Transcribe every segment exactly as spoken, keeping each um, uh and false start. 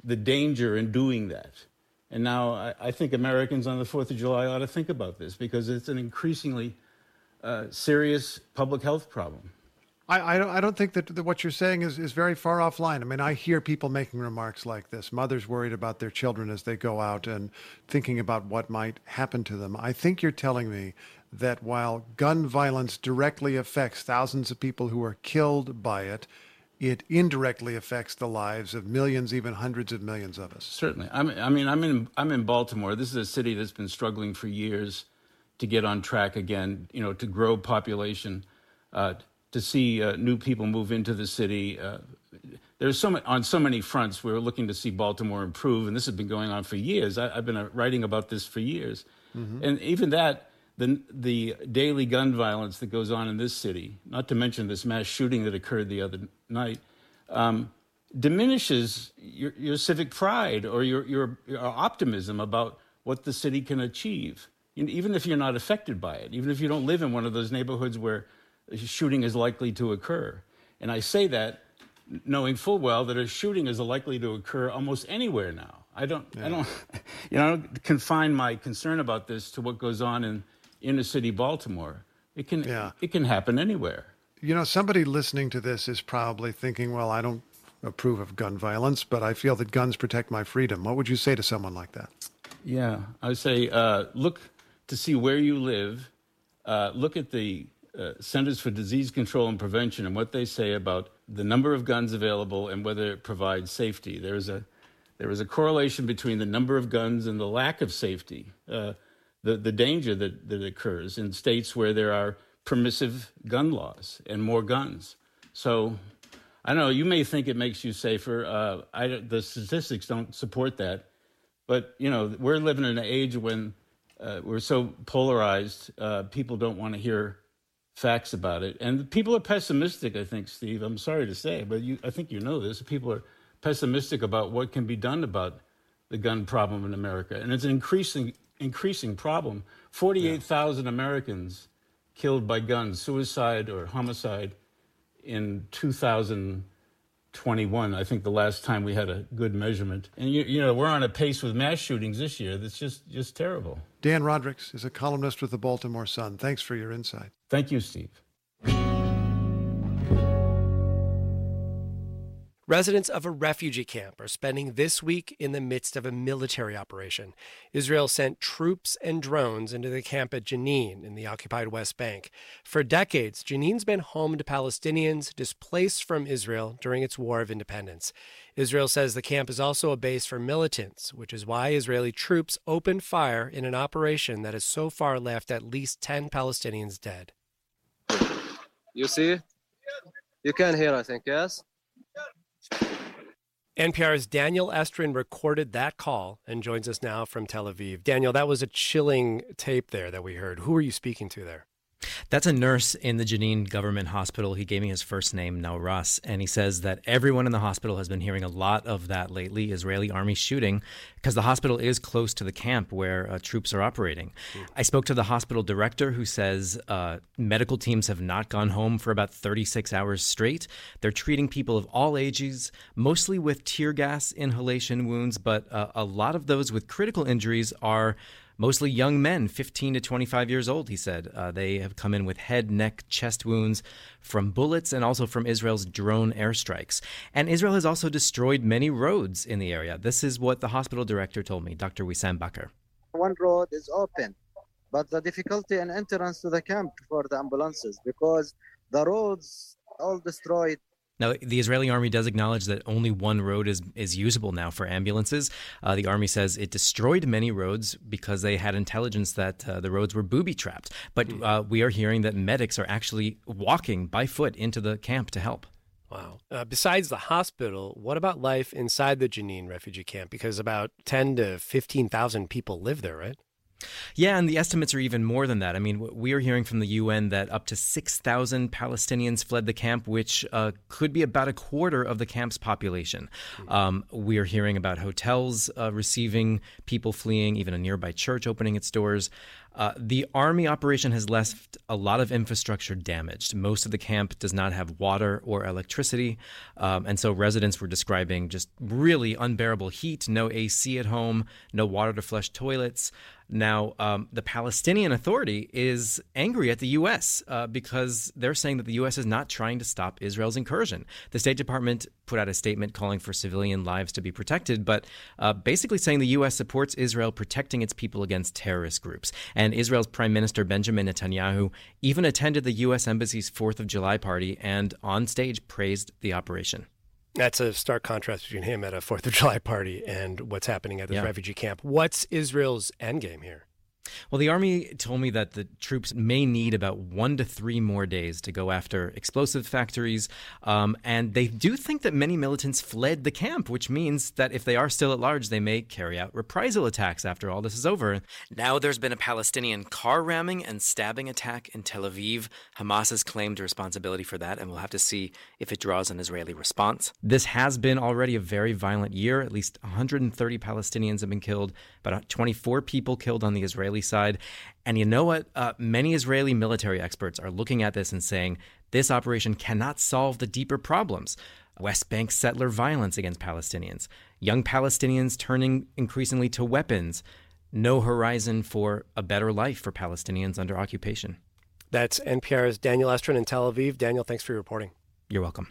the danger in doing that. And now I, I think Americans on the fourth of July ought to think about this, because it's an increasingly uh, serious public health problem. I, I don't. I don't think that, that what you're saying is, is very far offline. I mean, I hear people making remarks like this. Mothers worried about their children as they go out and thinking about what might happen to them. I think you're telling me that while gun violence directly affects thousands of people who are killed by it, it indirectly affects the lives of millions, even hundreds of millions of us. Certainly. I mean, I mean, I'm in I'm in Baltimore. This is a city that's been struggling for years to get on track again. You know, to grow population. Uh, to see uh, new people move into the city. Uh, there's so many, on so many fronts, we're looking to see Baltimore improve, and this has been going on for years. I, I've been uh, writing about this for years. Mm-hmm. And even that, the, the daily gun violence that goes on in this city, not to mention this mass shooting that occurred the other night, um, diminishes your, your civic pride or your, your, your optimism about what the city can achieve, you know, even if you're not affected by it, even if you don't live in one of those neighborhoods where shooting is likely to occur. And I say that knowing full well that a shooting is likely to occur almost anywhere now. I don't, yeah. I don't, you know, I don't confine my concern about this to what goes on in inner city Baltimore. It can, yeah. it can happen anywhere. You know, somebody listening to this is probably thinking, well, I don't approve of gun violence, but I feel that guns protect my freedom. What would you say to someone like that? Yeah, I would say, uh, look to see where you live. Uh, look at the Uh, Centers for Disease Control and Prevention and what they say about the number of guns available and whether it provides safety. There is a there is a correlation between the number of guns and the lack of safety, uh, the the danger that, that occurs in states where there are permissive gun laws and more guns. So I don't know. You may think it makes you safer. Uh, I, the statistics don't support that, but you know we're living in an age when uh, we're so polarized. Uh, people don't want to hear facts about it. And people are pessimistic, I think, Steve. I'm sorry to say, but you, I think you know this. People are pessimistic about what can be done about the gun problem in America. And it's an increasing increasing problem. forty-eight thousand yeah. Americans killed by guns, suicide or homicide in two thousand twenty-one. I think the last time we had a good measurement. And, you, you know, we're on a pace with mass shootings this year that's just, just terrible. Dan Rodricks is a columnist with the Baltimore Sun. Thanks for your insight. Thank you, Steve. Residents of a refugee camp are spending this week in the midst of a military operation. Israel sent troops and drones into the camp at Jenin in the occupied West Bank. For decades, Jenin's been home to Palestinians displaced from Israel during its War of Independence. Israel says the camp is also a base for militants, which is why Israeli troops opened fire in an operation that has so far left at least ten Palestinians dead. You see? You can hear, I think, yes? N P R's Daniel Estrin recorded that call and joins us now from Tel Aviv. Daniel, that was a chilling tape there that we heard. Who are you speaking to there? That's a nurse in the Jenin government hospital. He gave me his first name, Nauras, and he says that everyone in the hospital has been hearing a lot of that lately, Israeli army shooting, because the hospital is close to the camp where uh, troops are operating. Mm. I spoke to the hospital director who says uh, medical teams have not gone home for about thirty-six hours straight. They're treating people of all ages, mostly with tear gas inhalation wounds, but uh, a lot of those with critical injuries are mostly young men, fifteen to twenty-five years old, he said. Uh, they have come in with head, neck, chest wounds from bullets and also from Israel's drone airstrikes. And Israel has also destroyed many roads in the area. This is what the hospital director told me, Doctor Wissam Bakr. One road is open, but the difficulty in entrance to the camp for the ambulances because the roads all destroyed. Now, the Israeli army does acknowledge that only one road is, is usable now for ambulances. Uh, the army says it destroyed many roads because they had intelligence that uh, the roads were booby-trapped. But uh, we are hearing that medics are actually walking by foot into the camp to help. Wow. Uh, besides the hospital, what about life inside the Jenin refugee camp? Because about ten to fifteen thousand people live there, right? Yeah, and the estimates are even more than that. I mean, we are hearing from the U N that up to six thousand Palestinians fled the camp, which uh, could be about a quarter of the camp's population. Um, we are hearing about hotels uh, receiving people fleeing, even a nearby church opening its doors. Uh, the Army operation has left a lot of infrastructure damaged. Most of the camp does not have water or electricity, um, and so residents were describing just really unbearable heat, no A C at home, no water to flush toilets. Now, um, the Palestinian Authority is angry at the U S uh, because they're saying that the U S is not trying to stop Israel's incursion. The State Department put out a statement calling for civilian lives to be protected, but uh, basically saying the U S supports Israel protecting its people against terrorist groups. And Israel's Prime Minister Benjamin Netanyahu even attended the U S Embassy's fourth of July party and on stage praised the operation. That's a stark contrast between him at a fourth of July party and what's happening at this Yeah. refugee camp. What's Israel's endgame here? Well, the Army told me that the troops may need about one to three more days to go after explosive factories. Um, and they do think that many militants fled the camp, which means that if they are still at large, they may carry out reprisal attacks after all this is over. Now there's been a Palestinian car ramming and stabbing attack in Tel Aviv. Hamas has claimed responsibility for that, and we'll have to see if it draws an Israeli response. This has been already a very violent year. At least one hundred thirty Palestinians have been killed, about twenty-four people killed on the Israeli side. And you know what? Uh, many Israeli military experts are looking at this and saying this operation cannot solve the deeper problems. West Bank settler violence against Palestinians, young Palestinians turning increasingly to weapons, no horizon for a better life for Palestinians under occupation. That's N P R's Daniel Estrin in Tel Aviv. Daniel, thanks for your reporting. You're welcome.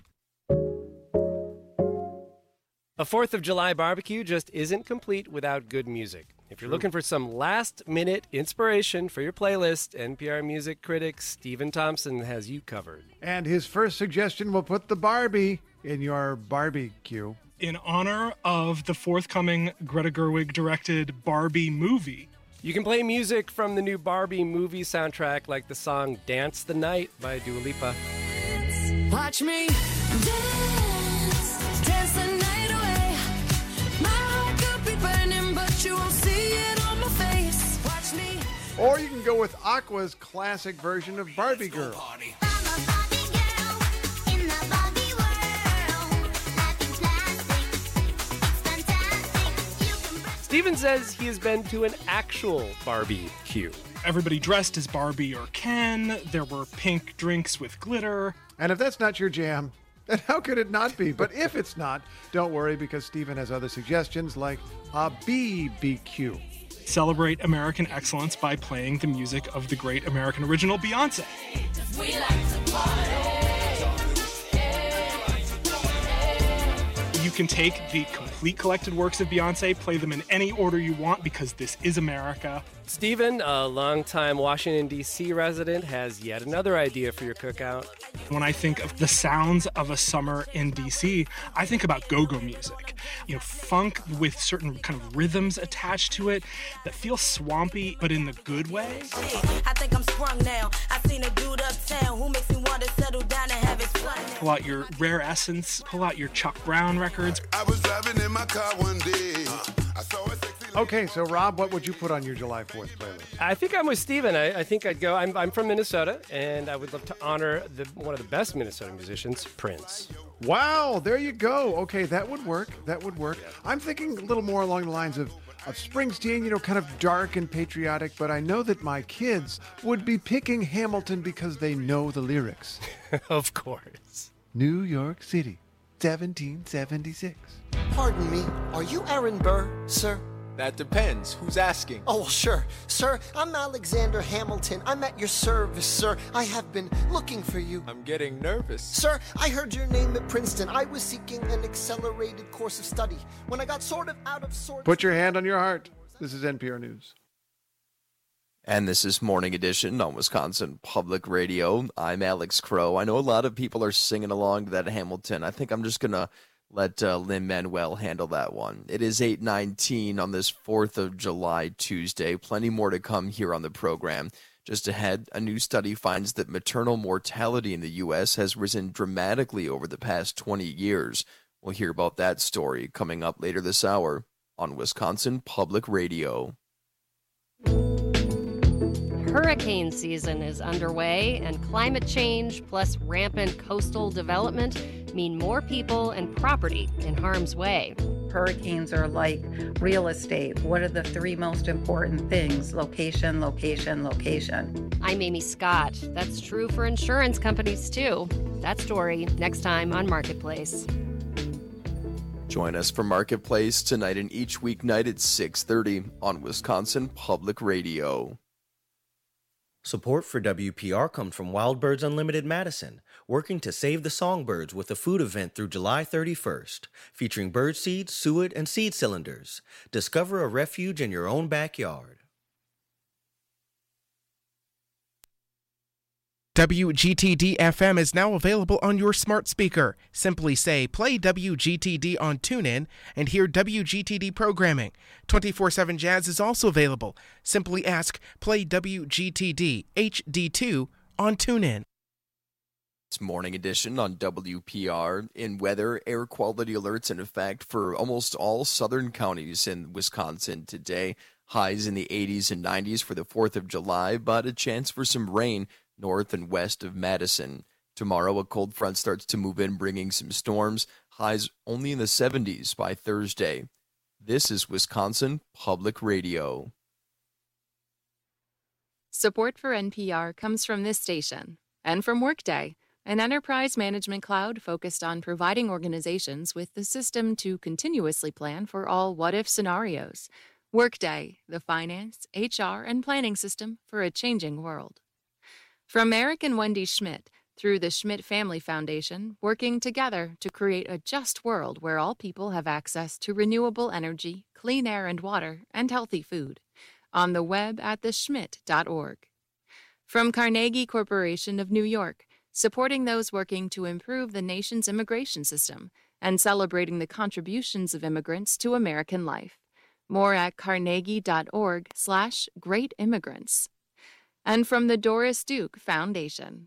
A fourth of July barbecue just isn't complete without good music. If you're looking for some last-minute inspiration for your playlist, N P R music critic Stephen Thompson has you covered. And his first suggestion will put the Barbie in your barbecue. In honor of the forthcoming Greta Gerwig-directed Barbie movie. You can play music from the new Barbie movie soundtrack, like the song Dance the Night by Dua Lipa. Watch me dance, dance the night away. My heart could be burning, but you won't see it on my face. Watch me. Or you can go with Aqua's classic version of Barbie Girl. I'm a Barbie girl in the Barbie world. Life is plastic, it's fantastic. You can break. Stephen says he has been to an actual barbecue. Everybody dressed as Barbie or Ken. There were pink drinks with glitter. And if that's not your jam, then how could it not be? But if it's not, don't worry, because Stephen has other suggestions like a B B Q. Celebrate American excellence by playing the music of the great American original Beyonce. We like to party. You can take the complete collected works of Beyonce, play them in any order you want, because this is America. Stephen, a longtime Washington, D C resident, has yet another idea for your cookout. When I think of the sounds of a summer in D C, I think about go-go music. You know, funk with certain kind of rhythms attached to it that feel swampy, but in the good way. I think I'm sprung now. I seen a dude uptown who makes me want to settle down and have his fun. Pull out your Rare Essence, pull out your Chuck Brown records. I was driving in my car one day. I saw a sexy Okay, so Rob, what would you put on your July fourth playlist? I think I'm with Stephen. I, I think I'd go. I'm, I'm from Minnesota, and I would love to honor the, one of the best Minnesota musicians, Prince. Wow, there you go. Okay, that would work. That would work. I'm thinking a little more along the lines of, of Springsteen, you know, kind of dark and patriotic, but I know that my kids would be picking Hamilton because they know the lyrics. Of course. New York City, seventeen seventy-six. Pardon me, are you Aaron Burr, sir? That depends. Who's asking? Oh, well, sure. Sir, I'm Alexander Hamilton. I'm at your service, sir. I have been looking for you. I'm getting nervous. Sir, I heard your name at Princeton. I was seeking an accelerated course of study. When I got sort of out of sorts... Put your hand on your heart. This is N P R News. And this is Morning Edition on Wisconsin Public Radio. I'm Alex Crow. I know a lot of people are singing along to that Hamilton. I think I'm just going to let uh, Lin-Manuel handle that one. It is eight nineteen on this fourth of July Tuesday. Plenty more to come here on the program. Just ahead, a new study finds that maternal mortality in the U S has risen dramatically over the past twenty years. We'll hear about that story coming up later this hour on Wisconsin Public Radio. Hurricane season is underway, and climate change plus rampant coastal development mean more people and property in harm's way. hurricanes are like real estate. What are the three most important things? Location, location, location. I'm Amy Scott. That's true for insurance companies, too. That story next time on Marketplace. Join us for Marketplace tonight and each weeknight at six thirty on Wisconsin Public Radio. Support for W P R comes from Wild Birds Unlimited Madison, working to save the songbirds with a food event through July thirty-first, featuring bird seeds, suet, and seed cylinders. Discover a refuge in your own backyard. W G T D F M is now available on your smart speaker. Simply say, play W G T D on TuneIn and hear W G T D programming. twenty-four seven Jazz is also available. Simply ask, play W G T D H D two on TuneIn. It's Morning Edition on W P R. In weather, air quality alerts in effect for almost all southern counties in Wisconsin today. Highs in the eighties and nineties for the fourth of July, but a chance for some rain north and west of Madison. Tomorrow, a cold front starts to move in, bringing some storms. Highs only in the seventies by Thursday. This is Wisconsin Public Radio. Support for N P R comes from this station and from Workday, an enterprise management cloud focused on providing organizations with the system to continuously plan for all what-if scenarios. Workday, the finance, H R, and planning system for a changing world. From Eric and Wendy Schmidt, through the Schmidt Family Foundation, working together to create a just world where all people have access to renewable energy, clean air and water, and healthy food. On the web at the schmidt dot org. From Carnegie Corporation of New York, supporting those working to improve the nation's immigration system and celebrating the contributions of immigrants to American life. More at carnegie dot org slash great immigrants. And from the Doris Duke Foundation.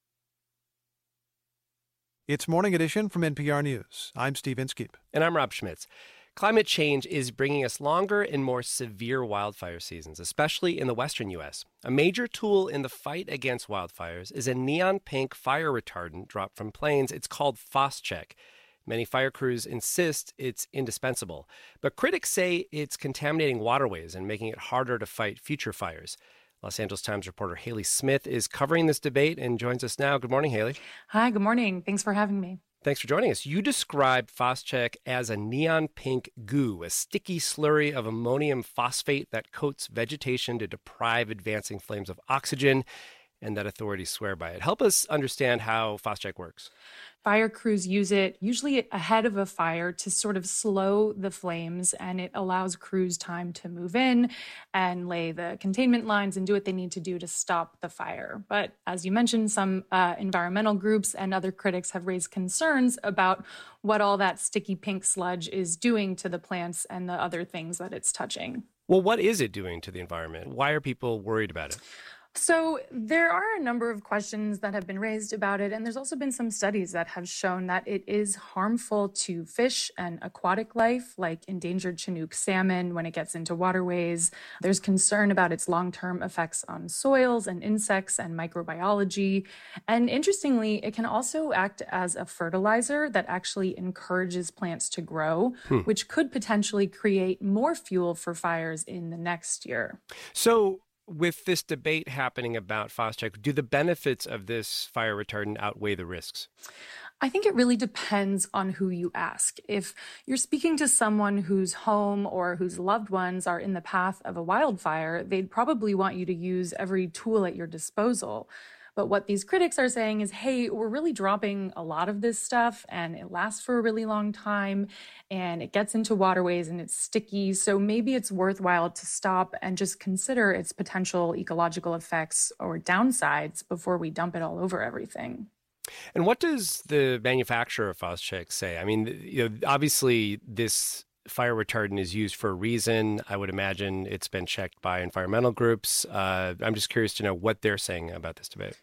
It's Morning Edition from N P R News. I'm Steve Inskeep. And I'm Rob Schmitz. Climate change is bringing us longer and more severe wildfire seasons, especially in the western U S. A major tool in the fight against wildfires is a neon pink fire retardant dropped from planes. It's called Phos-Chek. Many fire crews insist it's indispensable, but critics say it's contaminating waterways and making it harder to fight future fires. Los Angeles Times reporter Haley Smith is covering this debate and joins us now. Good morning, Haley. Hi, good morning. Thanks for having me. Thanks for joining us. You described Phos-Chek as a neon pink goo, a sticky slurry of ammonium phosphate that coats vegetation to deprive advancing flames of oxygen, and that authorities swear by it. Help us understand how Phos-Chek works. Fire crews use it usually ahead of a fire to sort of slow the flames, and it allows crews time to move in and lay the containment lines and do what they need to do to stop the fire. But as you mentioned, some uh, environmental groups and other critics have raised concerns about what all that sticky pink sludge is doing to the plants and the other things that it's touching. Well, what is it doing to the environment? Why are people worried about it? So there are a number of questions that have been raised about it, and there's also been some studies that have shown that it is harmful to fish and aquatic life, like endangered Chinook salmon when it gets into waterways. There's concern about its long-term effects on soils and insects and microbiology. And interestingly, it can also act as a fertilizer that actually encourages plants to grow, hmm. which could potentially create more fuel for fires in the next year. So with this debate happening about Phos-Chek, do the benefits of this fire retardant outweigh the risks? I think it really depends on who you ask. If you're speaking to someone whose home or whose loved ones are in the path of a wildfire, they'd probably want you to use every tool at your disposal. But what these critics are saying is, hey, we're really dropping a lot of this stuff and it lasts for a really long time and it gets into waterways and it's sticky. So maybe it's worthwhile to stop and just consider its potential ecological effects or downsides before we dump it all over everything. And what does the manufacturer of Phos-Chek say? I mean, you know, obviously this fire retardant is used for a reason. I would imagine it's been checked by environmental groups. Uh, I'm just curious to know what they're saying about this debate.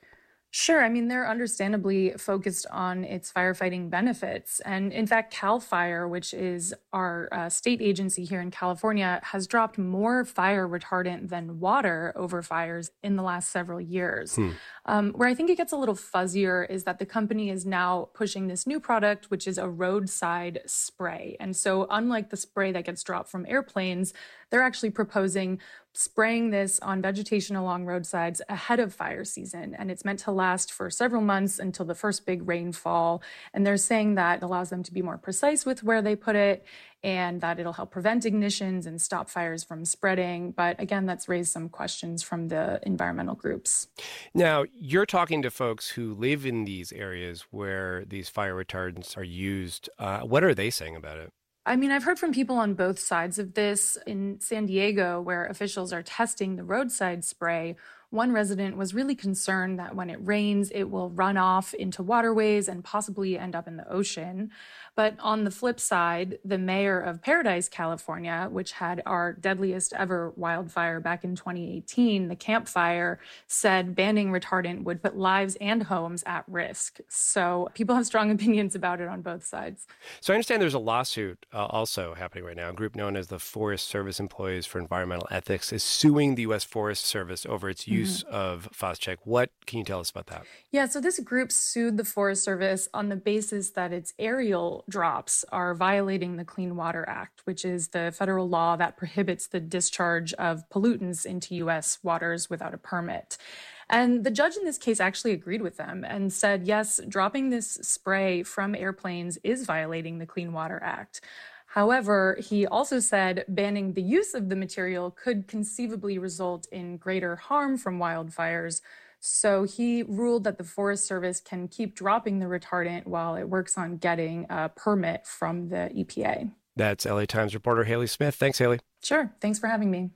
Sure. I mean, they're understandably focused on its firefighting benefits. And in fact, CAL FIRE, which is our uh, state agency here in California, has dropped more fire retardant than water over fires in the last several years. Hmm. Um, where I think it gets a little fuzzier is that the company is now pushing this new product, which is a roadside spray. And so unlike the spray that gets dropped from airplanes, they're actually proposing spraying this on vegetation along roadsides ahead of fire season. And it's meant to last for several months until the first big rainfall. And they're saying that allows them to be more precise with where they put it and that it'll help prevent ignitions and stop fires from spreading. But again, that's raised some questions from the environmental groups. Now, you're talking to folks who live in these areas where these fire retardants are used. Uh, what are they saying about it? I mean, I've heard from people on both sides of this. In San Diego, where officials are testing the roadside spray, one resident was really concerned that when it rains, it will run off into waterways and possibly end up in the ocean. But on the flip side, the mayor of Paradise, California, which had our deadliest ever wildfire back in twenty eighteen, the Camp Fire, said banning retardant would put lives and homes at risk. So people have strong opinions about it on both sides. So I understand there's a lawsuit uh, also happening right now. A group known as the Forest Service Employees for Environmental Ethics is suing the U S Forest Service over its use mm-hmm. of Phos-Chek. What can you tell us about that? Yeah, so this group sued the Forest Service on the basis that its aerial drops are violating the Clean Water Act, which is the federal law that prohibits the discharge of pollutants into U S waters without a permit. And the judge in this case actually agreed with them and said, yes, dropping this spray from airplanes is violating the Clean Water Act. However, he also said banning the use of the material could conceivably result in greater harm from wildfires. So he ruled that the Forest Service can keep dropping the retardant while it works on getting a permit from the E P A. That's L A Times reporter Haley Smith. Thanks, Haley. Sure. Thanks for having me.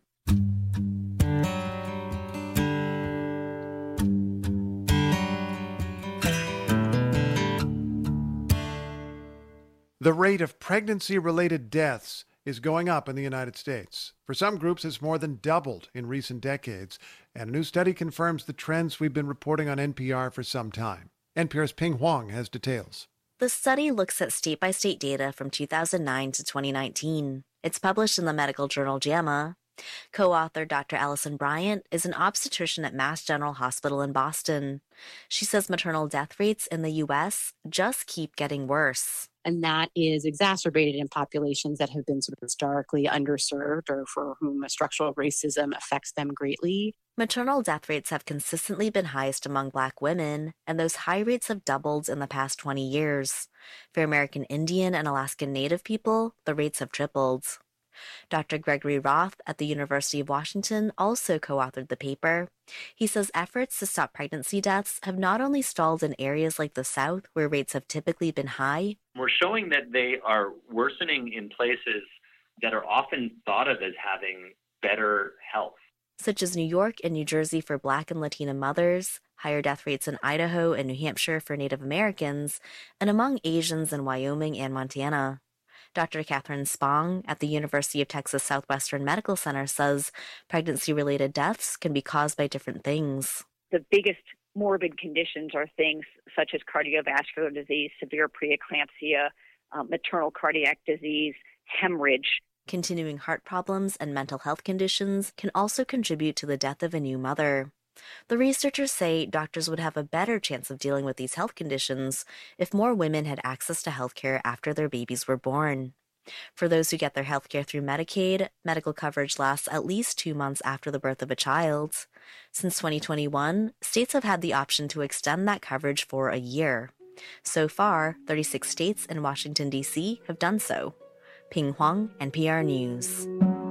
The rate of pregnancy-related deaths is going up in the United States. For some groups, it's more than doubled in recent decades, and a new study confirms the trends we've been reporting on N P R for some time. N P R's Ping Huang has details. The study looks at state-by-state data from two thousand nine to twenty nineteen. It's published in the medical journal JAMA. Co-author Doctor Allison Bryant is an obstetrician at Mass General Hospital in Boston. She says maternal death rates in the U S just keep getting worse. And that is exacerbated in populations that have been sort of historically underserved or for whom structural racism affects them greatly. Maternal death rates have consistently been highest among Black women, and those high rates have doubled in the past twenty years. For American Indian and Alaskan Native people, the rates have tripled. Doctor Gregory Roth at the University of Washington also co-authored the paper. He says efforts to stop pregnancy deaths have not only stalled in areas like the South, where rates have typically been high. We're showing that they are worsening in places that are often thought of as having better health, such as New York and New Jersey for Black and Latina mothers, higher death rates in Idaho and New Hampshire for Native Americans, and among Asians in Wyoming and Montana. Doctor Catherine Spong at the University of Texas Southwestern Medical Center says pregnancy-related deaths can be caused by different things. The biggest morbid conditions are things such as cardiovascular disease, severe preeclampsia, uh, maternal cardiac disease, hemorrhage. Continuing heart problems and mental health conditions can also contribute to the death of a new mother. The researchers say doctors would have a better chance of dealing with these health conditions if more women had access to health care after their babies were born. For those who get their health care through Medicaid, medical coverage lasts at least two months after the birth of a child. Since twenty twenty-one, states have had the option to extend that coverage for a year. So far, thirty-six states and Washington, D C have done so. Ping Huang, N P R News.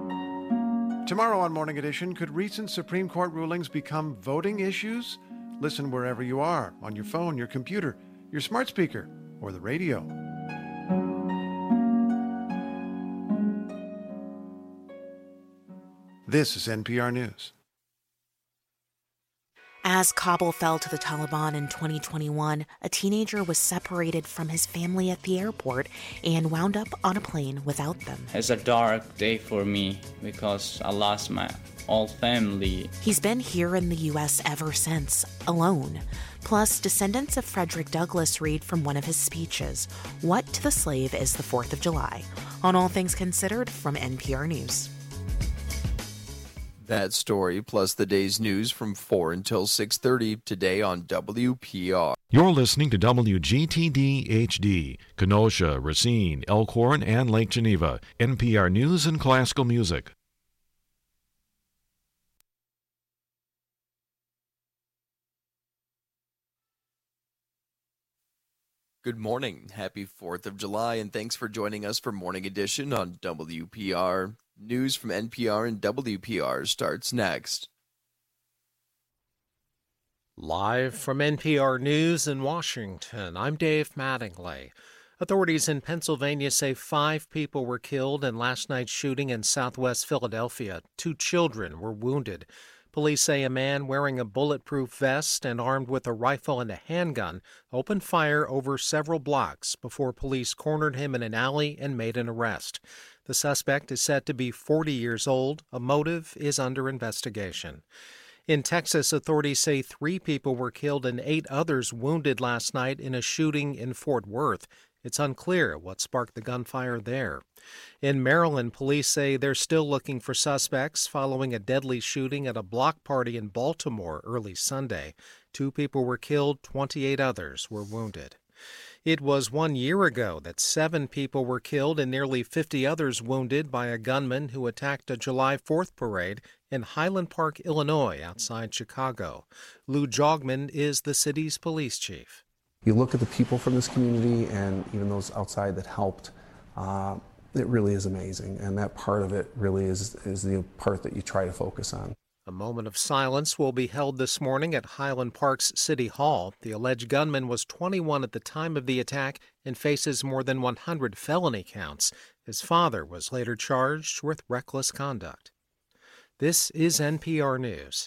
Tomorrow on Morning Edition, could recent Supreme Court rulings become voting issues? Listen wherever you are, on your phone, your computer, your smart speaker, or the radio. This is N P R News. As Kabul fell to the Taliban in twenty twenty-one, a teenager was separated from his family at the airport and wound up on a plane without them. It's a dark day for me because I lost my whole family. He's been here in the U S ever since, alone. Plus, descendants of Frederick Douglass read from one of his speeches, What to the Slave is the fourth of July, on All Things Considered from N P R News. That story, plus the day's news from four until six thirty today on W P R. You're listening to W G T D H D, Kenosha, Racine, Elkhorn, and Lake Geneva. N P R News and Classical Music. Good morning. Happy fourth of July, and thanks for joining us for Morning Edition on W P R. News from N P R and W P R starts next. Live from N P R News in Washington, I'm Dave Mattingly. Authorities in Pennsylvania say five people were killed in last night's shooting in southwest Philadelphia. Two children were wounded. Police say a man wearing a bulletproof vest and armed with a rifle and a handgun opened fire over several blocks before police cornered him in an alley and made an arrest. The suspect is said to be forty years old. A motive is under investigation. In Texas, authorities say three people were killed and eight others wounded last night in a shooting in Fort Worth. It's unclear what sparked the gunfire there. In Maryland, police say they're still looking for suspects following a deadly shooting at a block party in Baltimore early Sunday. Two people were killed, twenty-eight others were wounded. It was one year ago that seven people were killed and nearly fifty others wounded by a gunman who attacked a July fourth parade in Highland Park, Illinois, outside Chicago. Lou Jogman is the city's police chief. You look at the people from this community and even those outside that helped, uh, it really is amazing. And that part of it really is, is the part that you try to focus on. A moment of silence will be held this morning at Highland Park's City Hall. The alleged gunman was twenty-one at the time of the attack and faces more than one hundred felony counts. His father was later charged with reckless conduct. This is N P R News.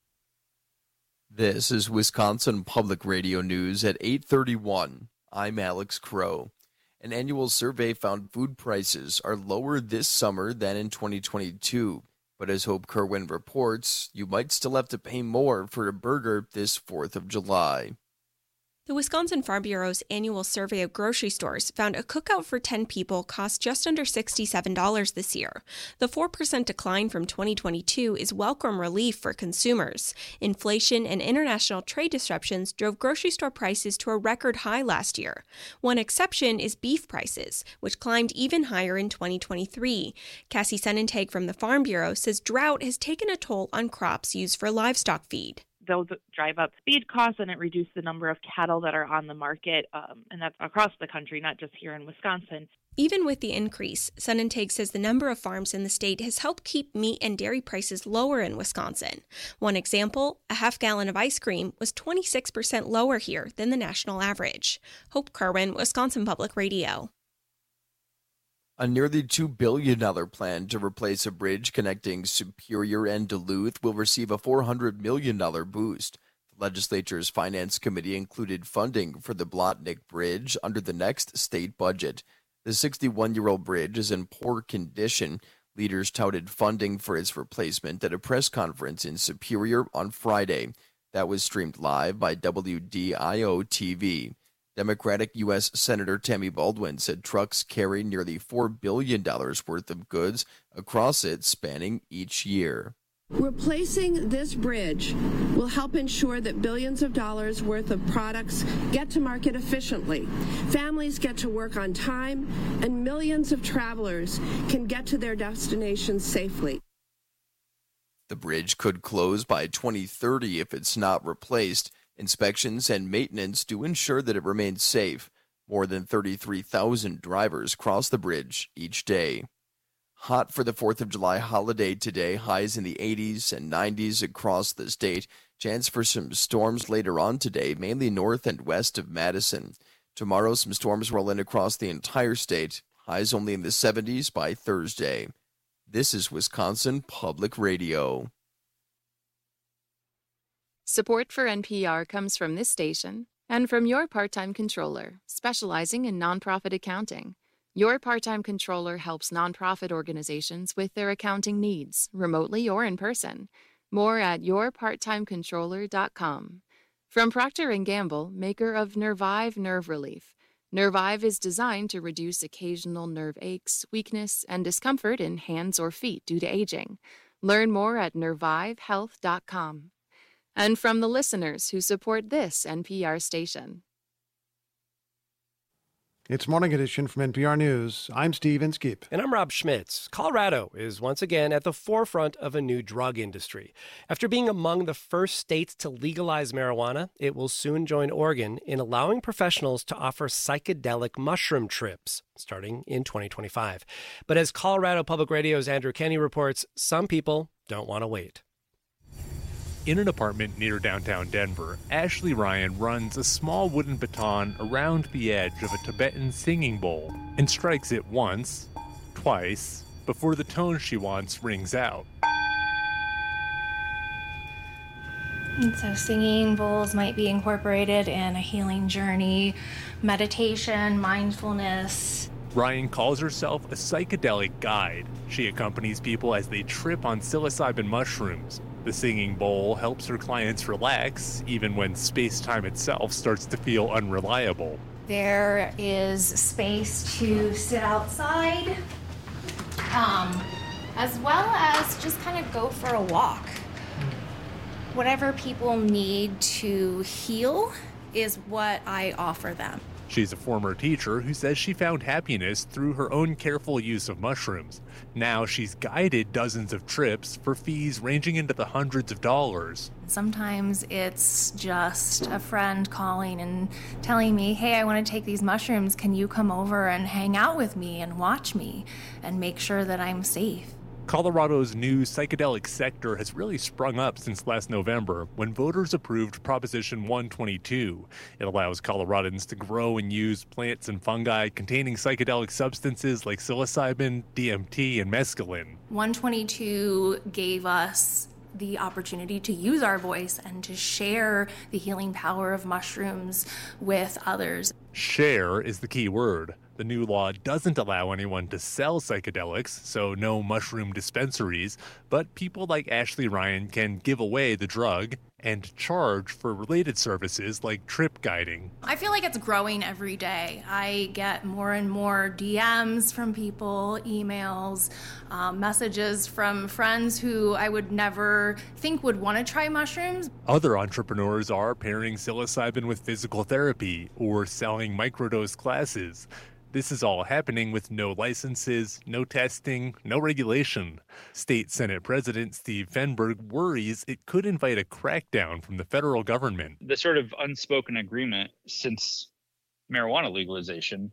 This is Wisconsin Public Radio News at eight thirty-one. I'm Alex Crow. An annual survey found food prices are lower this summer than in twenty twenty-two. But as Hope Kerwin reports, you might still have to pay more for a burger this fourth of July. The Wisconsin Farm Bureau's annual survey of grocery stores found a cookout for ten people cost just under sixty-seven dollars this year. The four percent decline from twenty twenty-two is welcome relief for consumers. Inflation and international trade disruptions drove grocery store prices to a record high last year. One exception is beef prices, which climbed even higher in twenty twenty-three. Cassie Sonnentag from the Farm Bureau says drought has taken a toll on crops used for livestock feed. Those drive up feed costs, and it reduced the number of cattle that are on the market, um, and that's across the country, not just here in Wisconsin. Even with the increase, Sonnentag says the number of farms in the state has helped keep meat and dairy prices lower in Wisconsin. One example, a half gallon of ice cream was twenty-six percent lower here than the national average. Hope Kerwin, Wisconsin Public Radio. A nearly two billion dollars plan to replace a bridge connecting Superior and Duluth will receive a four hundred million dollars boost. The legislature's Finance Committee included funding for the Blotnick Bridge under the next state budget. The sixty-one-year-old bridge is in poor condition. Leaders touted funding for its replacement at a press conference in Superior on Friday. That was streamed live by W D I O T V. Democratic U S Senator Tammy Baldwin said trucks carry nearly four billion dollars worth of goods across it spanning each year. Replacing this bridge will help ensure that billions of dollars worth of products get to market efficiently. Families get to work on time, and millions of travelers can get to their destinations safely. The bridge could close by twenty thirty if it's not replaced. Inspections and maintenance do ensure that it remains safe. More than thirty-three thousand drivers cross the bridge each day. Hot for the fourth of July holiday today. Highs in the eighties and nineties across the state. Chance for some storms later on today, mainly north and west of Madison. Tomorrow, some storms roll in across the entire state. Highs only in the seventies by Thursday. This is Wisconsin Public Radio. Support for N P R comes from this station and from your part-time controller, specializing in nonprofit accounting. Your part-time controller helps nonprofit organizations with their accounting needs, remotely or in person. More at your part time controller dot com. From Procter and Gamble, maker of Nervive Nerve Relief. Nervive is designed to reduce occasional nerve aches, weakness, and discomfort in hands or feet due to aging. Learn more at nervive health dot com. And from the listeners who support this N P R station. It's Morning Edition from N P R News. I'm Steve Inskeep. And I'm Rob Schmitz. Colorado is once again at the forefront of a new drug industry. After being among the first states to legalize marijuana, it will soon join Oregon in allowing professionals to offer psychedelic mushroom trips, starting in twenty twenty-five. But as Colorado Public Radio's Andrew Kenny reports, some people don't want to wait. In an apartment near downtown Denver, Ashley Ryan runs a small wooden baton around the edge of a Tibetan singing bowl and strikes it once, twice, before the tone she wants rings out. And so singing bowls might be incorporated in a healing journey, meditation, mindfulness. Ryan calls herself a psychedelic guide. She accompanies people as they trip on psilocybin mushrooms. The singing bowl helps her clients relax, even when space-time itself starts to feel unreliable. There is space to sit outside, um, as well as just kind of go for a walk. Whatever people need to heal is what I offer them. She's a former teacher who says she found happiness through her own careful use of mushrooms. Now she's guided dozens of trips for fees ranging into the hundreds of dollars. Sometimes it's just a friend calling and telling me, hey, I want to take these mushrooms. Can you come over and hang out with me and watch me and make sure that I'm safe? Colorado's new psychedelic sector has really sprung up since last November when voters approved Proposition one twenty-two. It allows Coloradans to grow and use plants and fungi containing psychedelic substances like psilocybin, D M T, and mescaline. one twenty-two gave us the opportunity to use our voice and to share the healing power of mushrooms with others. Share is the key word. The new law doesn't allow anyone to sell psychedelics, so no mushroom dispensaries, but people like Ashley Ryan can give away the drug and charge for related services like trip guiding. I feel like it's growing every day. I get more and more D Ms from people, emails, um, messages from friends who I would never think would want to try mushrooms. Other entrepreneurs are pairing psilocybin with physical therapy or selling microdose classes. This is all happening with no licenses, no testing, no regulation. State Senate President Steve Fenberg worries it could invite a crackdown from the federal government. The sort of unspoken agreement since marijuana legalization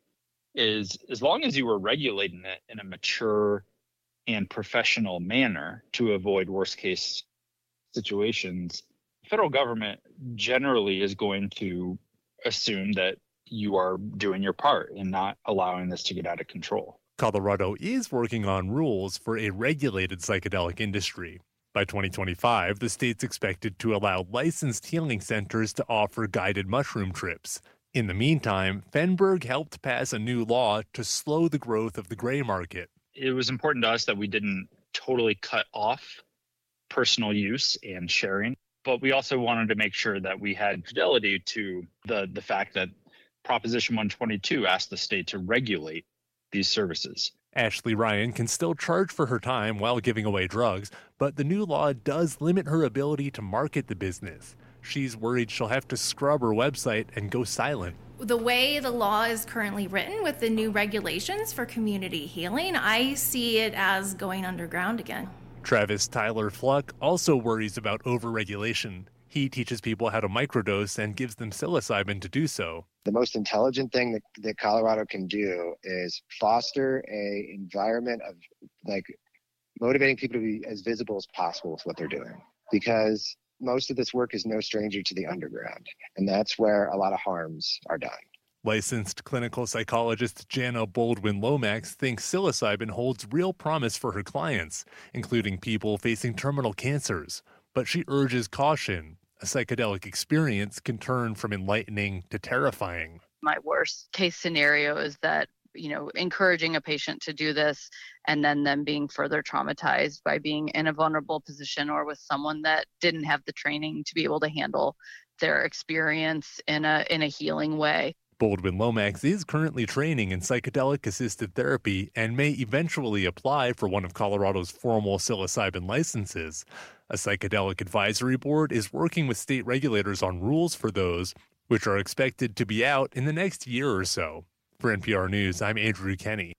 is as long as you were regulating it in a mature and professional manner to avoid worst case situations, the federal government generally is going to assume that you are doing your part in not allowing this to get out of control. Colorado is working on rules for a regulated psychedelic industry. By twenty twenty-five, the state's expected to allow licensed healing centers to offer guided mushroom trips. In the meantime, Fenberg helped pass a new law to slow the growth of the gray market. It was important to us that we didn't totally cut off personal use and sharing, but we also wanted to make sure that we had fidelity to the, the fact that Proposition one twenty-two asked the state to regulate these services. Ashley Ryan can still charge for her time while giving away drugs, but the new law does limit her ability to market the business. She's worried she'll have to scrub her website and go silent. The way the law is currently written with the new regulations for community healing, I see it as going underground again. Travis Tyler Fluck also worries about overregulation. He teaches people how to microdose and gives them psilocybin to do so. The most intelligent thing that, that Colorado can do is foster a environment of like motivating people to be as visible as possible with what they're doing, because most of this work is no stranger to the underground, and that's where a lot of harms are done. Licensed clinical psychologist Jana Baldwin-Lomax thinks psilocybin holds real promise for her clients, including people facing terminal cancers. But she urges caution. a psychedelic experience can turn from enlightening to terrifying. My worst case scenario is that, you know, encouraging a patient to do this and then them being further traumatized by being in a vulnerable position or with someone that didn't have the training to be able to handle their experience in a in a healing way. Baldwin Lomax is currently training in psychedelic-assisted therapy and may eventually apply for one of Colorado's formal psilocybin licenses. A psychedelic advisory board is working with state regulators on rules for those, which are expected to be out in the next year or so. For N P R News, I'm Andrew Kenny.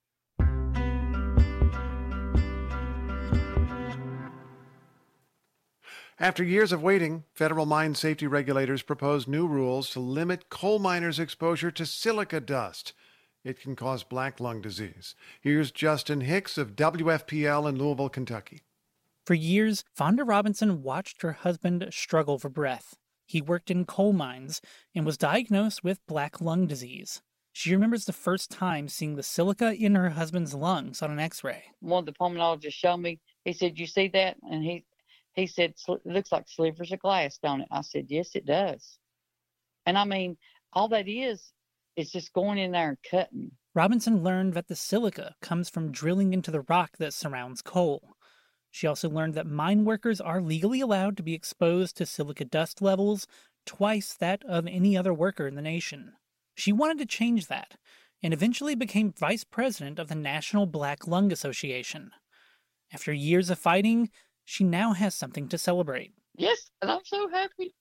After years of waiting, federal mine safety regulators propose new rules to limit coal miners' exposure to silica dust. It can cause black lung disease. Here's Justin Hicks of W F P L in Louisville, Kentucky. For years, Fonda Robinson watched her husband struggle for breath. He worked in coal mines and was diagnosed with black lung disease. She remembers the first time seeing the silica in her husband's lungs on an x-ray. One of the pulmonologists showed me, he said, "You see that?" And he he said, "It looks like slivers of glass, don't it?" I said, "Yes, it does." And I mean, all that is, is just going in there and cutting. Robinson learned that the silica comes from drilling into the rock that surrounds coal. She also learned that mine workers are legally allowed to be exposed to silica dust levels twice that of any other worker in the nation. She wanted to change that, and eventually became vice president of the National Black Lung Association. After years of fighting, she now has something to celebrate. Yes, and I'm so happy.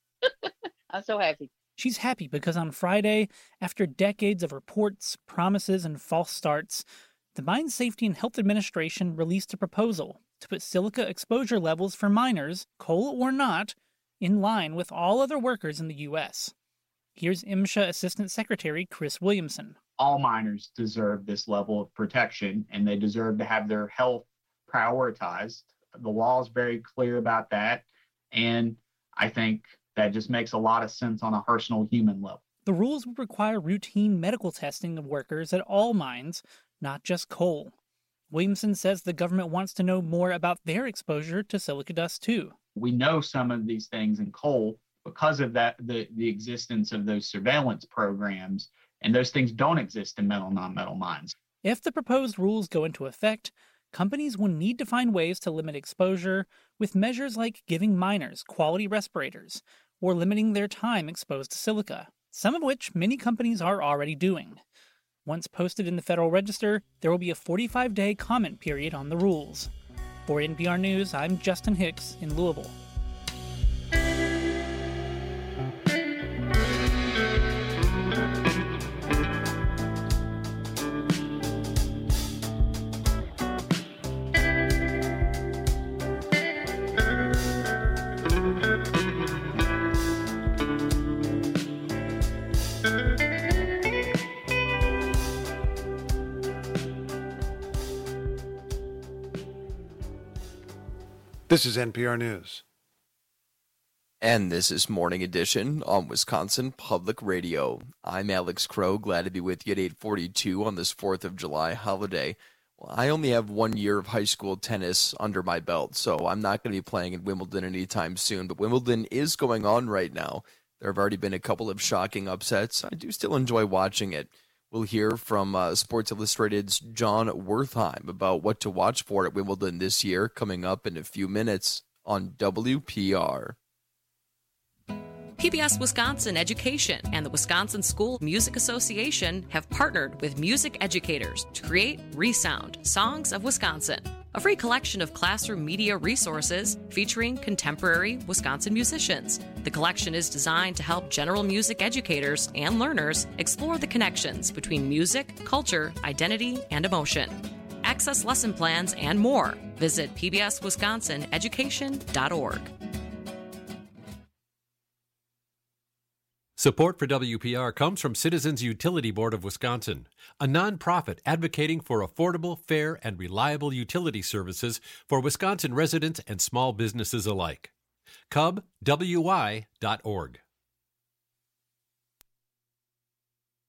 I'm so happy. She's happy because on Friday, after decades of reports, promises, and false starts, the Mine Safety and Health Administration released a proposal to put silica exposure levels for miners, coal or not, in line with all other workers in the U S. Here's MSHA Assistant Secretary Chris Williamson. All miners deserve this level of protection, and they deserve to have their health prioritized. The law is very clear about that, and I think that just makes a lot of sense on a personal human level. The rules would require routine medical testing of workers at all mines, not just coal. Williamson says the government wants to know more about their exposure to silica dust, too. We know some of these things in coal because of that, the, the existence of those surveillance programs, and those things don't exist in metal, non-metal mines. If the proposed rules go into effect, companies will need to find ways to limit exposure with measures like giving miners quality respirators or limiting their time exposed to silica, some of which many companies are already doing. Once posted in the Federal Register, there will be a forty-five day comment period on the rules. For N P R News, I'm Justin Hicks in Louisville. This is N P R News. And this is Morning Edition on Wisconsin Public Radio. I'm Alex Crow, glad to be with you at eight forty-two on this fourth of July holiday. Well, I only have one year of high school tennis under my belt, so I'm not going to be playing in Wimbledon anytime soon, but Wimbledon is going on right now. There have already been a couple of shocking upsets. I do still enjoy watching it. We'll hear from uh, Sports Illustrated's John Wertheim about what to watch for at Wimbledon this year, coming up in a few minutes on W P R. P B S Wisconsin Education and the Wisconsin School Music Association have partnered with music educators to create Resound, Songs of Wisconsin, a free collection of classroom media resources featuring contemporary Wisconsin musicians. The collection is designed to help general music educators and learners explore the connections between music, culture, identity, and emotion. Access lesson plans and more. Visit p b s wisconsin education dot org. Support for W P R comes from Citizens Utility Board of Wisconsin, a nonprofit advocating for affordable, fair, and reliable utility services for Wisconsin residents and small businesses alike. cub w i dot org.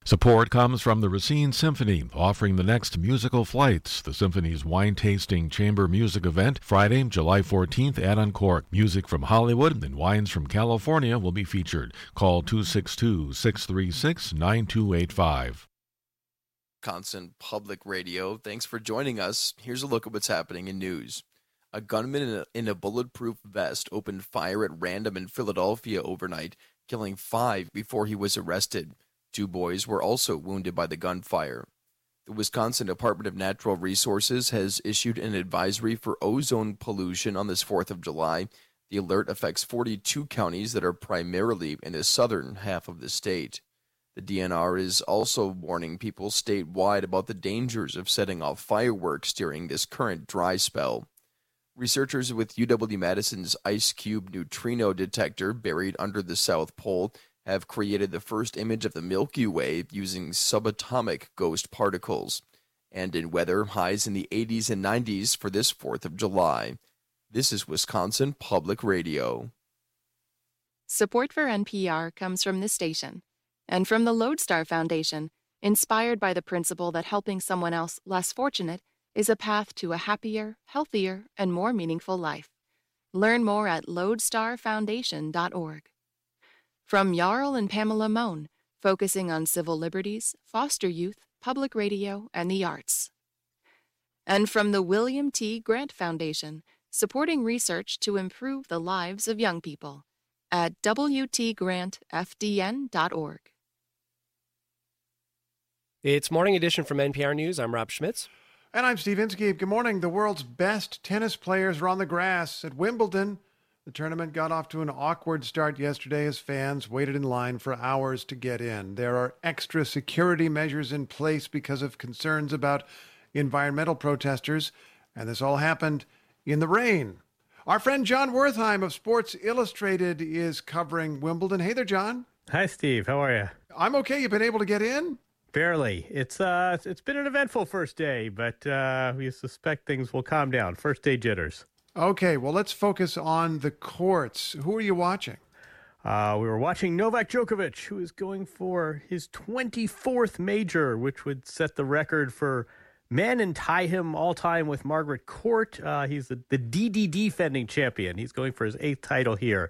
Support comes from the Racine Symphony, offering the next musical flights. The Symphony's wine-tasting chamber music event, Friday, July fourteenth at Uncork. Music from Hollywood and wines from California will be featured. Call two six two, six three six, nine two eight five. Wisconsin Public Radio, thanks for joining us. Here's a look at what's happening in news. A gunman in a, in a bulletproof vest opened fire at random in Philadelphia overnight, killing five before he was arrested. Two boys were also wounded by the gunfire. The Wisconsin Department of Natural Resources has issued an advisory for ozone pollution on this fourth of July. The alert affects forty-two counties that are primarily in the southern half of the state. The D N R is also warning people statewide about the dangers of setting off fireworks during this current dry spell. Researchers with U W-Madison's Ice Cube neutrino detector buried under the South Pole have created the first image of the Milky Way using subatomic ghost particles. And in weather, highs in the eighties and nineties for this fourth of July. This is Wisconsin Public Radio. Support for N P R comes from this station and from the Lodestar Foundation, inspired by the principle that helping someone else less fortunate is a path to a happier, healthier, and more meaningful life. Learn more at lodestar foundation dot org. From Jarl and Pamela Mohn, focusing on civil liberties, foster youth, public radio, and the arts. And from the William T. Grant Foundation, supporting research to improve the lives of young people at w t grant f d n dot org. It's Morning Edition from N P R News. I'm Rob Schmitz. And I'm Steve Inskeep. Good morning. The world's best tennis players are on the grass at Wimbledon. The tournament got off to an awkward start yesterday as fans waited in line for hours to get in. There are extra security measures in place because of concerns about environmental protesters, and this all happened in the rain. Our friend John Wertheim of Sports Illustrated is covering Wimbledon. Hey there, John. Hi, Steve. How are you? I'm okay. You've been able to get in? Barely. It's uh, it's been an eventful first day, but uh, we suspect things will calm down. First day jitters. Okay, well, let's focus on the courts. Who are you watching? Uh, we were watching Novak Djokovic, who is going for his twenty-fourth major, which would set the record for men and tie him all-time with Margaret Court. Uh, he's the, the D D D defending champion. He's going for his eighth title here.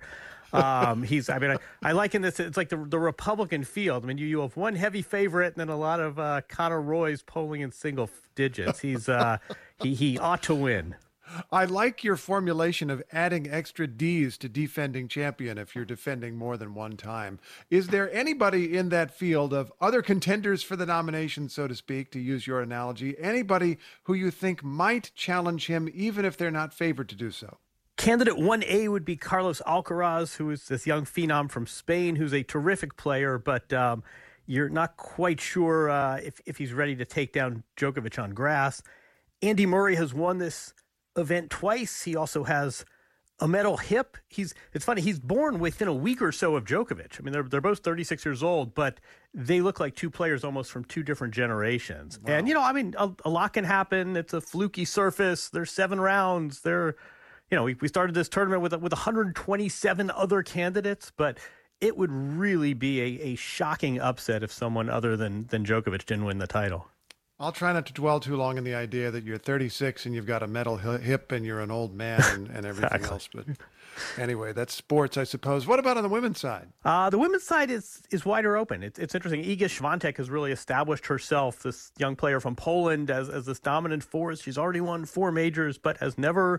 Um, he's, I mean, I, I liken this, it's like the, the Republican field. I mean, you, you have one heavy favorite and then a lot of uh, Conor Roy's polling in single digits. He's, uh, he, he ought to win. I like your formulation of adding extra D's to defending champion if you're defending more than one time. Is there anybody in that field of other contenders for the nomination, so to speak, to use your analogy, anybody who you think might challenge him even if they're not favored to do so? Candidate one A would be Carlos Alcaraz, who is this young phenom from Spain who's a terrific player, but um, you're not quite sure uh, if, if he's ready to take down Djokovic on grass. Andy Murray has won this event twice. He also has a metal hip. He's it's funny, he's born within a week or so of Djokovic. I mean, they're they're both thirty-six years old, but they look like two players almost from two different generations. Wow. And, you know, I mean, a, a lot can happen. It's a fluky surface. There's seven rounds. There, you know, we, we started this tournament with with one hundred twenty-seven other candidates, but it would really be a, a shocking upset if someone other than, than Djokovic didn't win the title. I'll try not to dwell too long on the idea that you're thirty-six and you've got a metal hip and you're an old man and, and everything exactly. else. But anyway, that's sports, I suppose. What about on the women's side? Uh, the women's side is is wider open. It's, it's interesting. Iga Świątek has really established herself, this young player from Poland, as, as this dominant force. She's already won four majors, but has never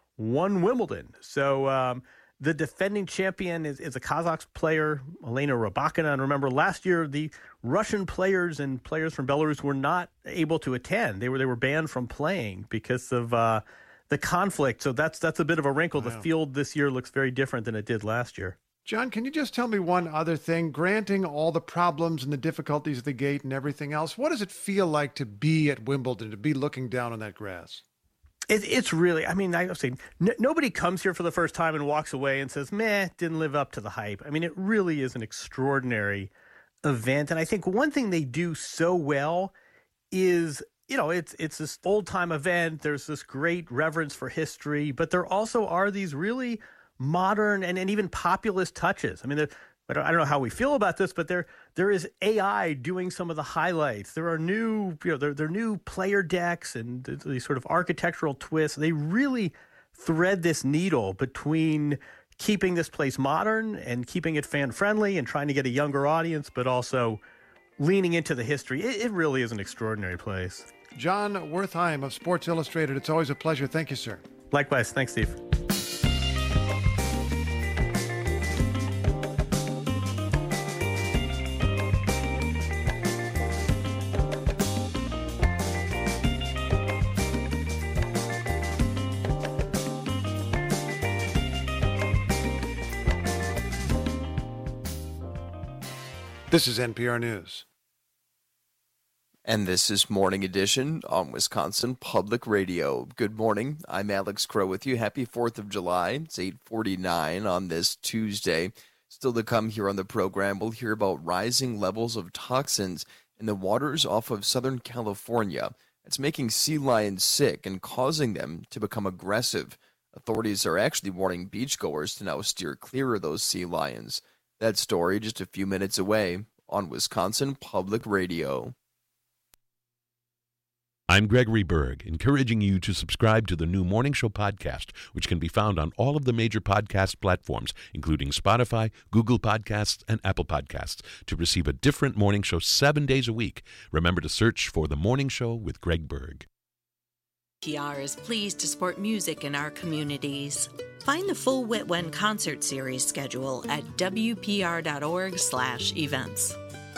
won Wimbledon. So um, the defending champion is, is a Kazakh player, Elena Rybakina. And remember, last year, the Russian players and players from Belarus were not able to attend. They were they were banned from playing because of uh, the conflict. So that's that's a bit of a wrinkle. Wow. The field this year looks very different than it did last year. John, can you just tell me one other thing? Granting all the problems and the difficulties of the gate and everything else, what does it feel like to be at Wimbledon, to be looking down on that grass? It, it's really, I mean, I was saying, n- nobody comes here for the first time and walks away and says, meh, didn't live up to the hype. I mean, it really is an extraordinary event. And I think one thing they do so well is, you know, it's it's this old-time event. There's this great reverence for history, but there also are these really modern and, and even populist touches. I mean, the, I don't, I don't know how we feel about this, but there there is A I doing some of the highlights. There are new, you know, there, there are new player decks and these sort of architectural twists. They really thread this needle between keeping this place modern and keeping it fan-friendly and trying to get a younger audience, but also leaning into the history. It, it really is an extraordinary place. John Wertheim of Sports Illustrated, it's always a pleasure. Thank you, sir. Likewise. Thanks, Steve. This is N P R News. And this is Morning Edition on Wisconsin Public Radio. Good morning. I'm Alex Crow with you. Happy fourth of July. It's eight forty-nine on this Tuesday. Still to come here on the program, we'll hear about rising levels of toxins in the waters off of Southern California. It's making sea lions sick and causing them to become aggressive. Authorities are actually warning beachgoers to now steer clear of those sea lions. That story just a few minutes away on Wisconsin Public Radio. I'm Gregory Berg, encouraging you to subscribe to the new Morning Show podcast, which can be found on all of the major podcast platforms, including Spotify, Google Podcasts, and Apple Podcasts, to receive a different morning show seven days a week. Remember to search for The Morning Show with Greg Berg. N P R is pleased to support music in our communities. Find the full Witwen concert series schedule at W P R dot org slash events.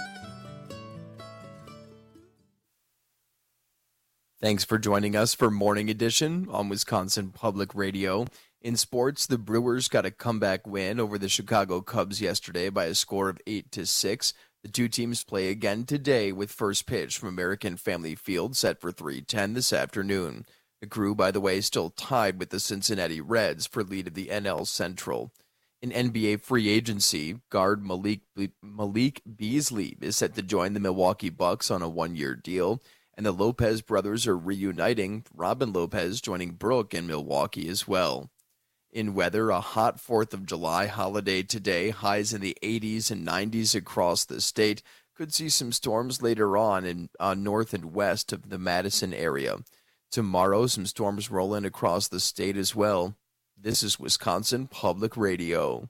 Thanks for joining us for Morning Edition on Wisconsin Public Radio. In sports, the Brewers got a comeback win over the Chicago Cubs yesterday by a score of eight to six. The two teams play again today with first pitch from American Family Field set for three ten this afternoon. The Crew, by the way, still tied with the Cincinnati Reds for lead of the N L Central. In N B A free agency, guard Malik, Malik Beasley is set to join the Milwaukee Bucks on a one-year deal, and the Lopez brothers are reuniting, Robin Lopez joining Brooke in Milwaukee as well. In weather, a hot fourth of July holiday today, highs in the eighties and nineties across the state. Could see some storms later on in uh, north and west of the Madison area. Tomorrow, some storms roll in across the state as well. This is Wisconsin Public Radio.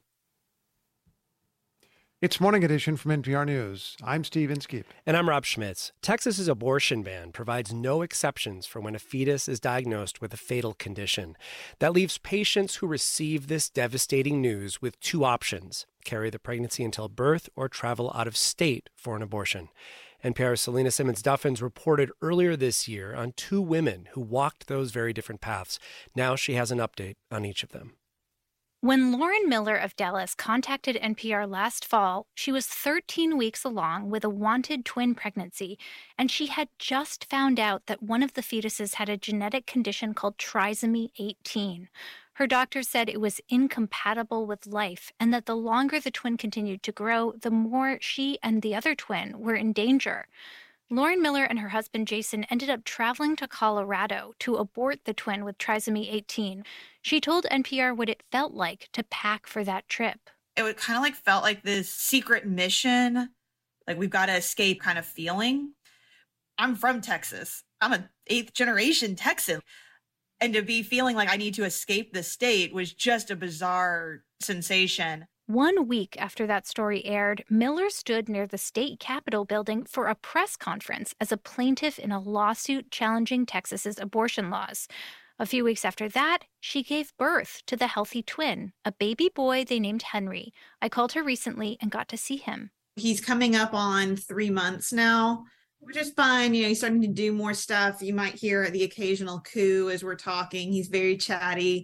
It's Morning Edition from N P R News. I'm Steve Inskeep. And I'm Rob Schmitz. Texas's abortion ban provides no exceptions for when a fetus is diagnosed with a fatal condition. That leaves patients who receive this devastating news with two options: carry the pregnancy until birth or travel out of state for an abortion. N P R's Selena Simmons-Duffins reported earlier this year on two women who walked those very different paths. Now she has an update on each of them. When Lauren Miller of Dallas contacted N P R last fall, she was thirteen weeks along with a wanted twin pregnancy, and she had just found out that one of the fetuses had a genetic condition called trisomy eighteen. Her doctor said it was incompatible with life, and that the longer the twin continued to grow, the more she and the other twin were in danger. Lauren Miller and her husband Jason ended up traveling to Colorado to abort the twin with trisomy eighteen. She told N P R what it felt like to pack for that trip. It would kind of like felt like this secret mission, like we've got to escape kind of feeling. I'm from Texas. I'm an eighth generation Texan. And to be feeling like I need to escape the state was just a bizarre sensation. One week after that story aired, Miller stood near the state capitol building for a press conference as a plaintiff in a lawsuit challenging Texas's abortion laws. A few weeks after that, she gave birth to the healthy twin, a baby boy they named Henry. I called her recently and got to see him. He's coming up on three months now, which is fine. You know, he's starting to do more stuff. You might hear the occasional coo as we're talking. He's very chatty.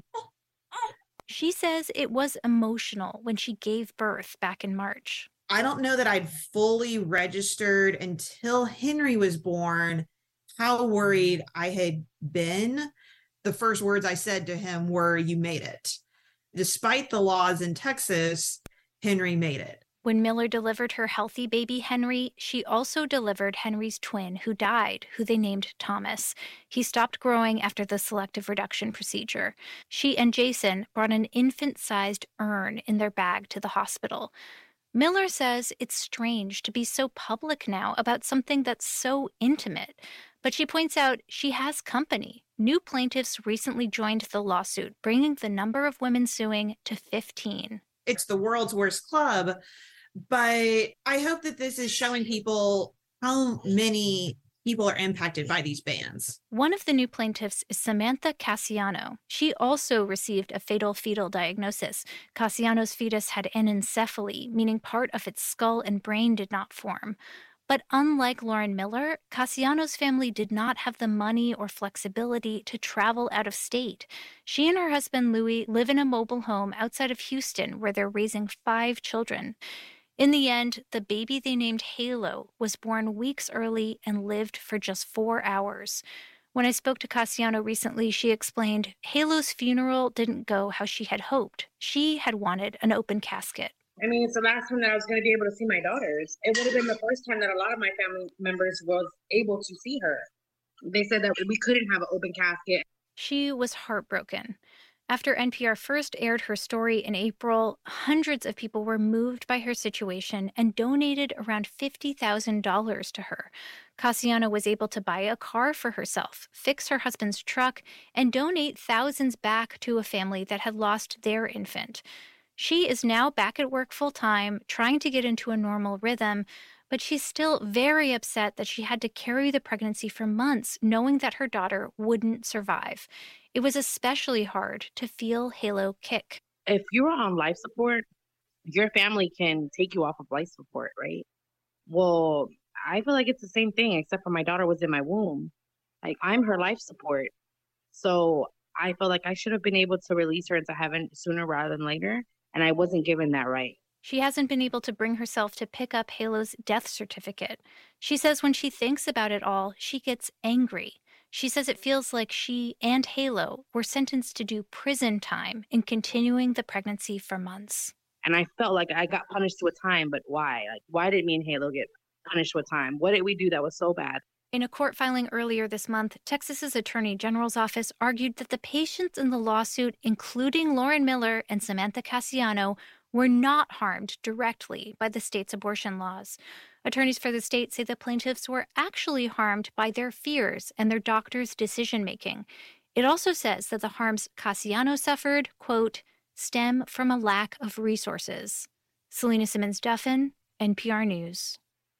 She says it was emotional when she gave birth back in March. I don't know that I'd fully registered until Henry was born how worried I had been. The first words I said to him were, "You made it." Despite the laws in Texas, Henry made it. When Miller delivered her healthy baby Henry, she also delivered Henry's twin who died, who they named Thomas. He stopped growing after the selective reduction procedure. She and Jason brought an infant-sized urn in their bag to the hospital. Miller says it's strange to be so public now about something that's so intimate, but she points out she has company. New plaintiffs recently joined the lawsuit, bringing the number of women suing to fifteen. It's the world's worst club, but I hope that this is showing people how many people are impacted by these bans. One of the new plaintiffs is Samantha Cassiano. She also received a fatal fetal diagnosis. Cassiano's fetus had anencephaly, meaning part of its skull and brain did not form. But unlike Lauren Miller, Cassiano's family did not have the money or flexibility to travel out of state. She and her husband, Louis, live in a mobile home outside of Houston where they're raising five children. In the end, the baby they named Halo was born weeks early and lived for just four hours. When I spoke to Cassiano recently, she explained Halo's funeral didn't go how she had hoped. She had wanted an open casket. I mean, it's the last time that I was going to be able to see my daughters. It would have been the first time that a lot of my family members was able to see her. They said that we couldn't have an open casket. She was heartbroken. After N P R first aired her story in April, hundreds of people were moved by her situation and donated around fifty thousand dollars to her. Cassiano was able to buy a car for herself, fix her husband's truck, and donate thousands back to a family that had lost their infant. She is now back at work full-time, trying to get into a normal rhythm, but she's still very upset that she had to carry the pregnancy for months, knowing that her daughter wouldn't survive. It was especially hard to feel Halo kick. If you're on life support, your family can take you off of life support, right? Well, I feel like it's the same thing, except for my daughter was in my womb. Like, I'm her life support. So I feel like I should have been able to release her into heaven sooner rather than later, and I wasn't given that right. She hasn't been able to bring herself to pick up Halo's death certificate. She says when she thinks about it all, she gets angry. She says it feels like she and Halo were sentenced to do prison time in continuing the pregnancy for months. And I felt like I got punished to a time, but why? Like, why did me and Halo get punished to a time? What did we do that was so bad? In a court filing earlier this month, Texas's Attorney General's office argued that the patients in the lawsuit, including Lauren Miller and Samantha Cassiano, were not harmed directly by the state's abortion laws. Attorneys for the state say the plaintiffs were actually harmed by their fears and their doctors' decision-making. It also says that the harms Cassiano suffered, quote, stem from a lack of resources. Selena Simmons-Duffin, N P R News.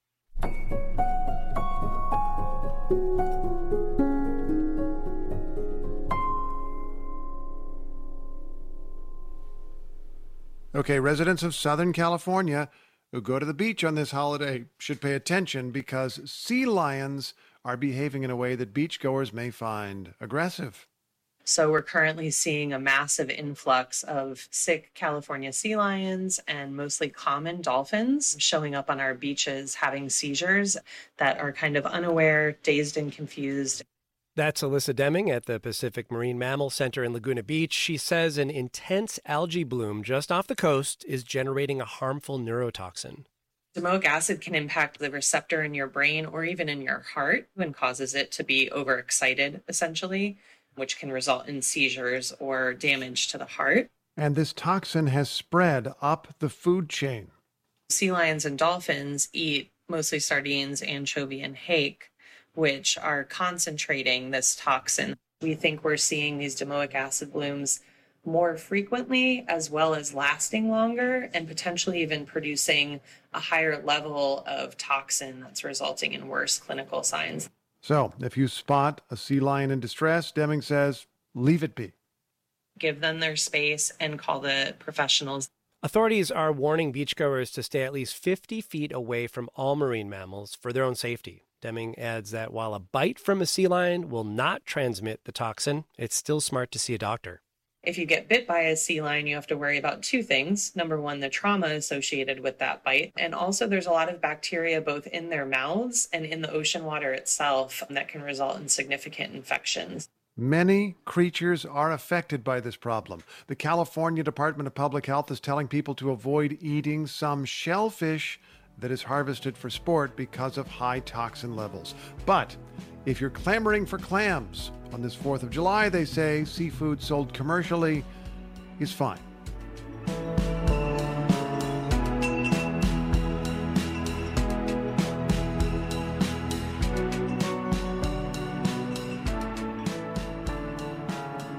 Okay, residents of Southern California who go to the beach on this holiday should pay attention because sea lions are behaving in a way that beachgoers may find aggressive. So we're currently seeing a massive influx of sick California sea lions and mostly common dolphins showing up on our beaches having seizures that are kind of unaware, dazed and confused. That's Alyssa Deming at the Pacific Marine Mammal Center in Laguna Beach. She says an intense algae bloom just off the coast is generating a harmful neurotoxin. Domoic acid can impact the receptor in your brain or even in your heart and causes it to be overexcited, essentially, which can result in seizures or damage to the heart. And this toxin has spread up the food chain. Sea lions and dolphins eat mostly sardines, anchovy, and hake, which are concentrating this toxin. We think we're seeing these domoic acid blooms more frequently, as well as lasting longer, and potentially even producing a higher level of toxin that's resulting in worse clinical signs. So, if you spot a sea lion in distress, Deming says, leave it be. Give them their space and call the professionals. Authorities are warning beachgoers to stay at least fifty feet away from all marine mammals for their own safety. Deming adds that while a bite from a sea lion will not transmit the toxin, it's still smart to see a doctor. If you get bit by a sea lion, you have to worry about two things. Number one, the trauma associated with that bite. And also there's a lot of bacteria both in their mouths and in the ocean water itself that can result in significant infections. Many creatures are affected by this problem. The California Department of Public Health is telling people to avoid eating some shellfish that is harvested for sport because of high toxin levels. But if you're clamoring for clams on this fourth of July, they say seafood sold commercially is fine.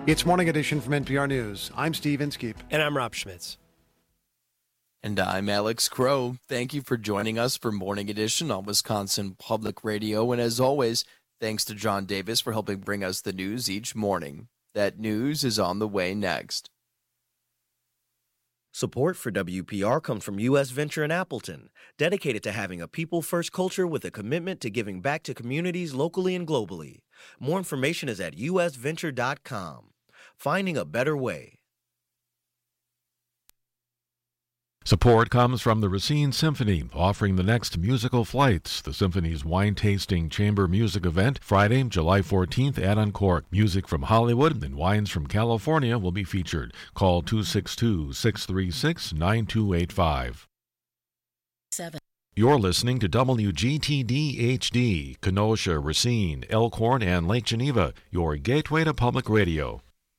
It's Morning Edition from N P R News. I'm Steve Inskeep. And I'm Rob Schmitz. And I'm Alex Crow. Thank you for joining us for Morning Edition on Wisconsin Public Radio. And as always, thanks to John Davis for helping bring us the news each morning. That news is on the way next. Support for W P R comes from U S Venture in Appleton, dedicated to having a people-first culture with a commitment to giving back to communities locally and globally. More information is at u s venture dot com. Finding a better way. Support comes from the Racine Symphony, offering the next musical flights. The Symphony's wine-tasting chamber music event, Friday, July fourteenth at Uncork. Music from Hollywood and wines from California will be featured. Call two six two, six three six, nine two eight five. Seven. You're listening to W G T D H D, Kenosha, Racine, Elkhorn, and Lake Geneva, your gateway to public radio.